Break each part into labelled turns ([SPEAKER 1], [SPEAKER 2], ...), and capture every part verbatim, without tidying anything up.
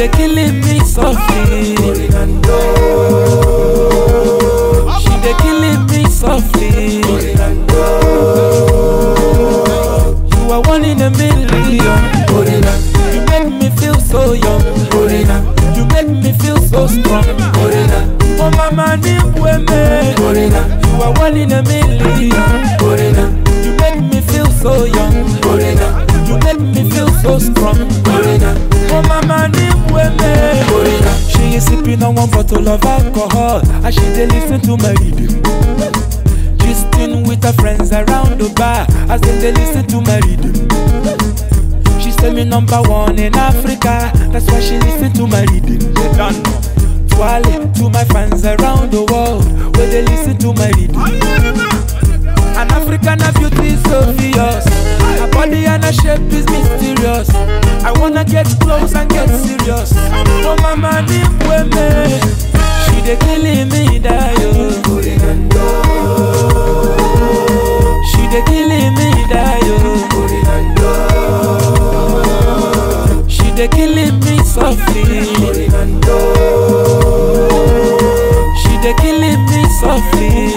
[SPEAKER 1] dey killing me softly. She dey killing me softly. You are one in a million. You make me feel so young. You make me feel so strong. Oh mama ni me. You are one in a million. You make me feel so young. You make me feel so strong. Oh mama ni me. She is sipping on one bottle of alcohol as she dey listen to my rhythm. Gisting with her friends around the bar as they dey listen to my rhythm. She say me number one in Africa, that's why she listen to my rhythm. They don't know. Twale to my fans around the world, where they listen to my rhythm. An African beauty is obvious. Her body and her shape is mysterious. I wanna get close and get serious. Oh mama ni me. She dey killing me die oh. She dey killing me die oh. She dey killing me softly. She dey killing me softly.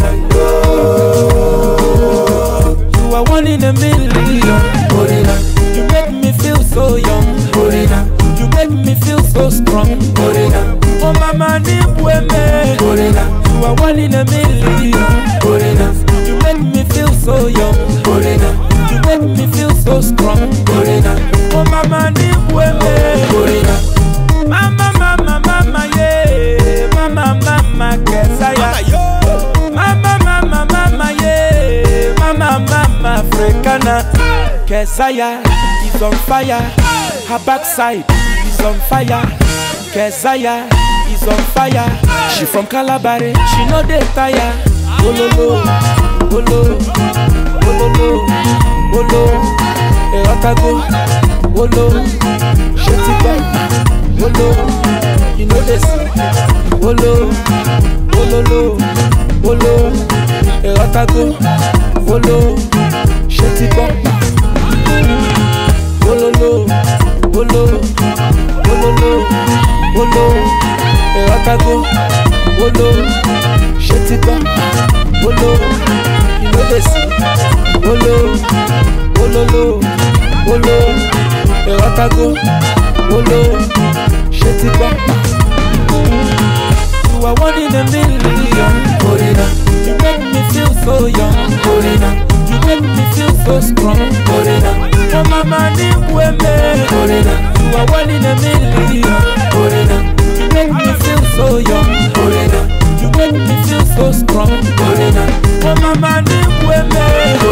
[SPEAKER 1] You are one in a million. You make me feel so young. You make me feel so strong. Oh mama ni me. You are one in a million. You make me feel so young. You make me feel so strong. Oh mama ni me. Mama mama mama yeah. Mama mama kesaya. Mama mama mama yeah. Mama mama Africana. Kesaya is on fire. Her backside is on fire. Kesaya is on fire. She from Calabar, she know they tire. Ololo, olo, ololo, olo, Eotago, olo, Shetiba, olo, you know this. Olo, ololo, olo, Eotago, olo, Shetiba, ololo, olo, ololo, olo, Eotago, olo, Shetiba, olo, you know this. Olo, ololo, olo, Eotago, olo, Shetiba. You are one in a million. You make me feel so young. You make me feel so strong. Oh mama ni me. You are one in a million. You make me feel so young. You make me feel so strong. Oh mama ni me.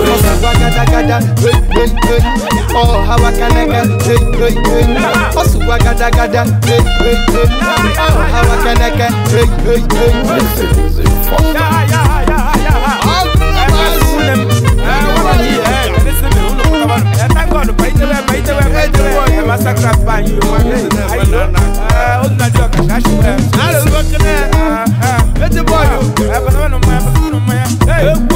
[SPEAKER 1] Oh how I can get hey hey hey. Oh swagada gada hey hey hey. Oh how I can get hey hey hey. Yeah yeah yeah yeah. Oh thank God, by the way, by the way, by the way, I'm a sacrifice you. Ah, oh, na joke, cash you. Ah, look at that. Ah, ah, let the boy. Ah, but no, no, no, no, no. Hey.